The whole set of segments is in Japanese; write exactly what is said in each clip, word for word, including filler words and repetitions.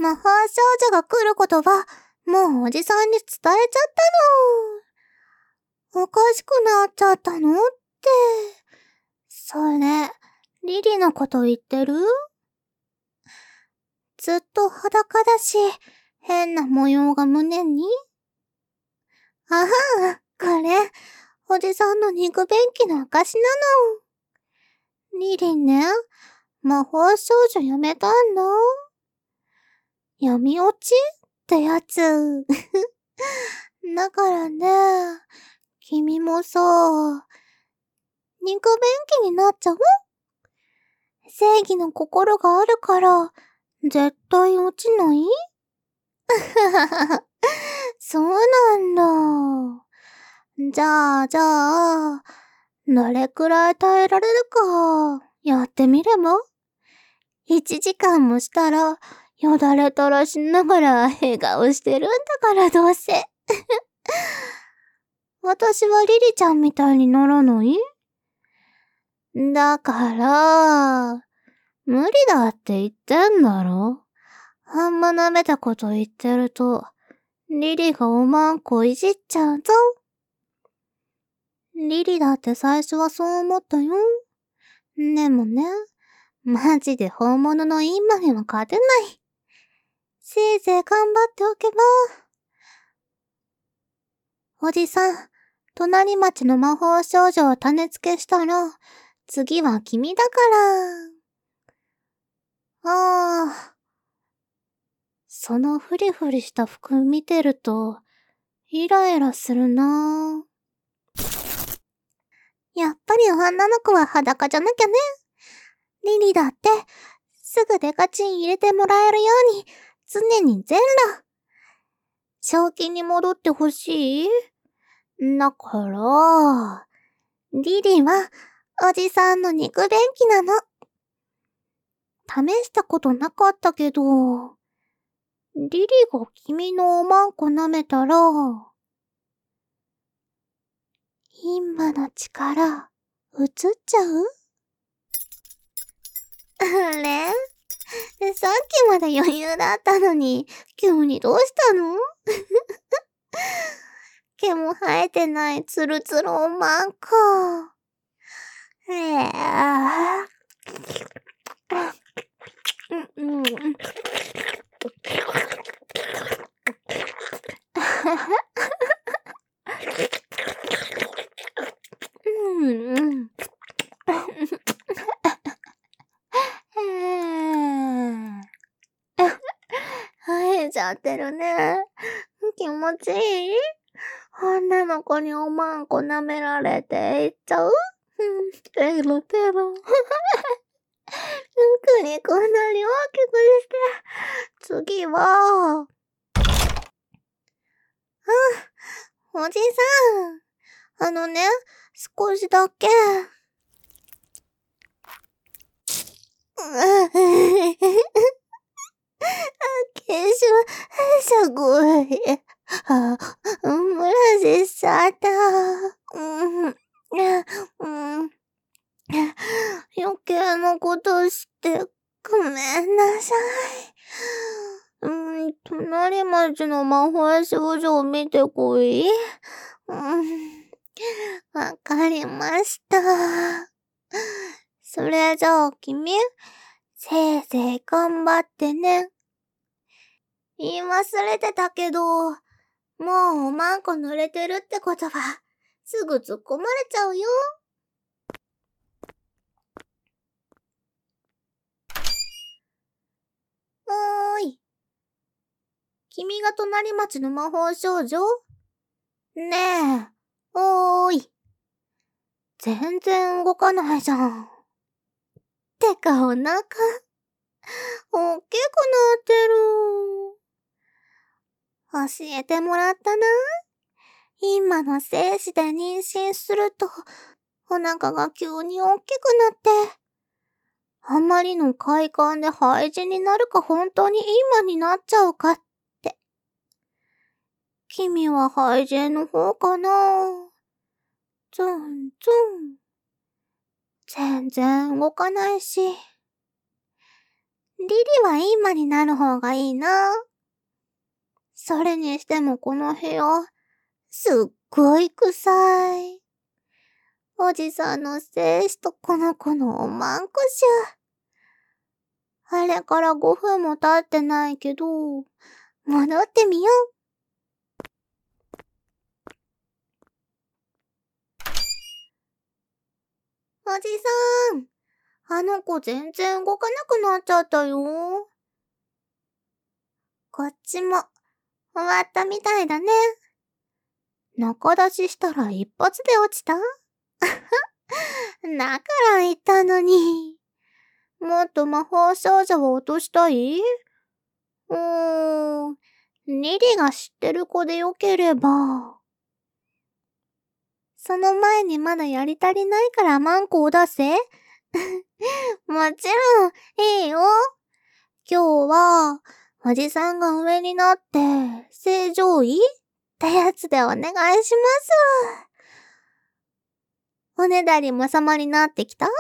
魔法少女が来ることは、もうおじさんに伝えちゃったの。おかしくなっちゃったのって。それ、リリのこと言ってる？ずっと裸だし、変な模様が胸に？あはん、これ、おじさんの肉便器の証なの。リリね、魔法少女やめたんだ。闇落ちってやつ。だからね、君もさ、肉便器になっちゃう？正義の心があるから、絶対落ちない？そうなんだ。じゃあ、じゃあ、どれくらい耐えられるか、やってみれば？一時間もしたら、よだれ垂らしながら笑顔してるんだからどうせ。私はリリちゃんみたいにならない？だから、無理だって言ってんだろ。あんま舐めたこと言ってると、リリがおまんこいじっちゃうぞ。リリだって最初はそう思ったよ。でもね、マジで本物のインマには勝てない。せいぜい頑張っておけば。おじさん、隣町の魔法少女を種付けしたら、次は君だから。ああ。そのフリフリした服見てると、イライラするなぁ。やっぱり女の子は裸じゃなきゃね。リリだって、すぐデカチン入れてもらえるように、常に全裸。正気に戻ってほしい？だから、リリは、おじさんの肉便器なの。試したことなかったけど、リリが君のおまんこ舐めたら、インマの力、移っちゃう？あれ？さっきまで余裕だったのに、急にどうしたの？毛も生えてないツルツルおまんこ。えぇ、うんうん。うんうん。生えちゃってるね。気持ちいい？女の子におまんこ舐められていっちゃう？ペロペロ。国こんなに大きくして、次は、あ、おじさん。あのね、少しだけ。消しは、すごい。あ、漏らしちゃった。うん、うん。余計なことしてごめんなさい。うん、隣町の魔法少女を見てこい。うん、わかりました。それじゃあ君、せいぜい頑張ってね。言い忘れてたけど、もうおまんこ濡れてるってことは、すぐ突っ込まれちゃうよ。おーい。君が隣町の魔法少女？ねえ、おーい。全然動かないじゃん。てかお腹、おっきくなってる。教えてもらったな。今の精子で妊娠すると、お腹が急に大きくなって、あまりの快感で廃人になるか本当に今になっちゃうかって。君は廃人の方かな？ズンズン。全然動かないし。 リリは今になる方がいいな。それにしてもこの部屋、すっごい臭い。おじさんの精子とこの子のおまんこしゅ。あれからごふんも経ってないけど、戻ってみよう。おじさん、あの子全然動かなくなっちゃったよ。こっちも、終わったみたいだね。中出ししたら一発で落ちた？だから言ったのに。もっと魔法少女を落としたい？うーん、リリが知ってる子でよければ。その前にまだやり足りないからマンコを出せ。もちろん、いいよ。今日は、おじさんが上になって、正常位ってやつでお願いします。おねだりも様になってきた？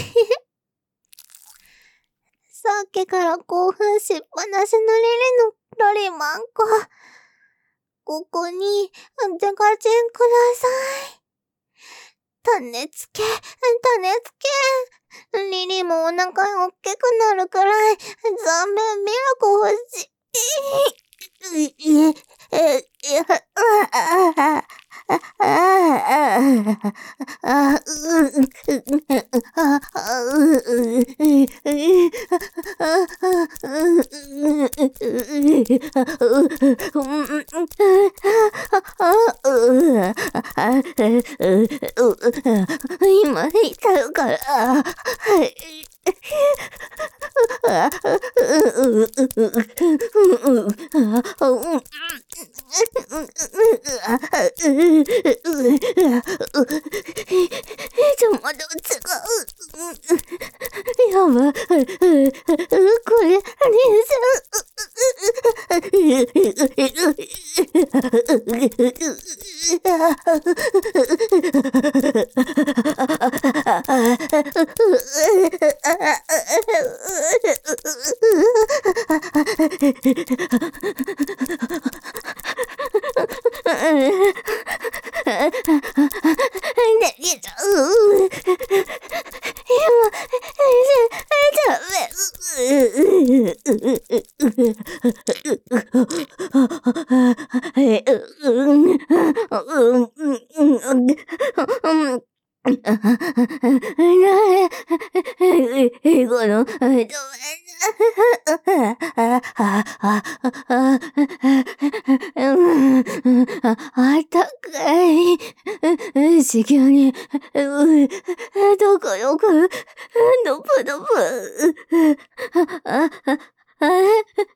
さっきから興奮しっぱなしのリリのロリマンコ。ここに、デカチンください。種付け、種付け。リリもお腹大きくなるくらい、残念ミルク欲しい。え、え、え、ああ、ああ、あ、う、あ、今痛うから。ちょ、まだ違う。やば。これ、英語の、あったかい。地球に、どこよく、どぷどぷ。あ、あ、あれ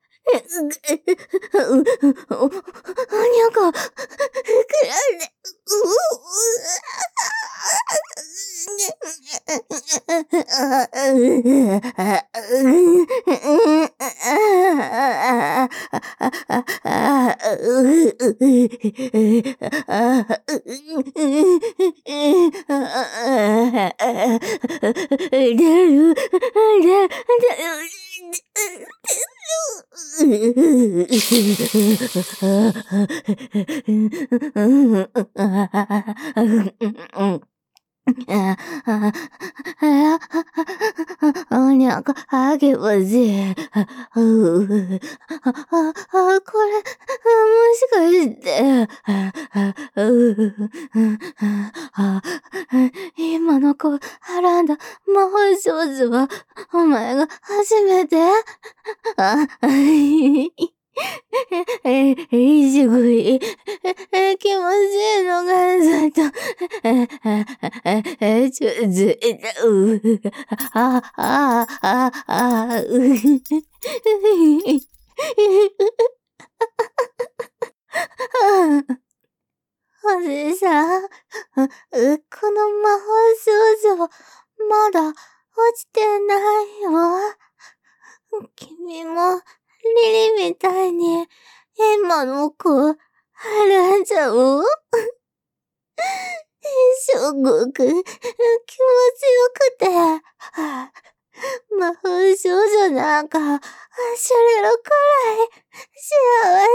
おにゃか、膨らんで、おにゃか、あげません。あ、これ、もしかして、今の子、はらんだ魔法少女は、お前が初めて？あ、え、え、すごい。え、気持ちいいのがずっと、え、え、ちょ、ずっと、う、あ、あ、あ、あ、う、おじさん、この魔法少女、まだ落ちてないよ。君も、リリみたいに、今の子、はらんじゃおう？すごく、気持ちよくて、 魔法少女なんか、走れるくらい幸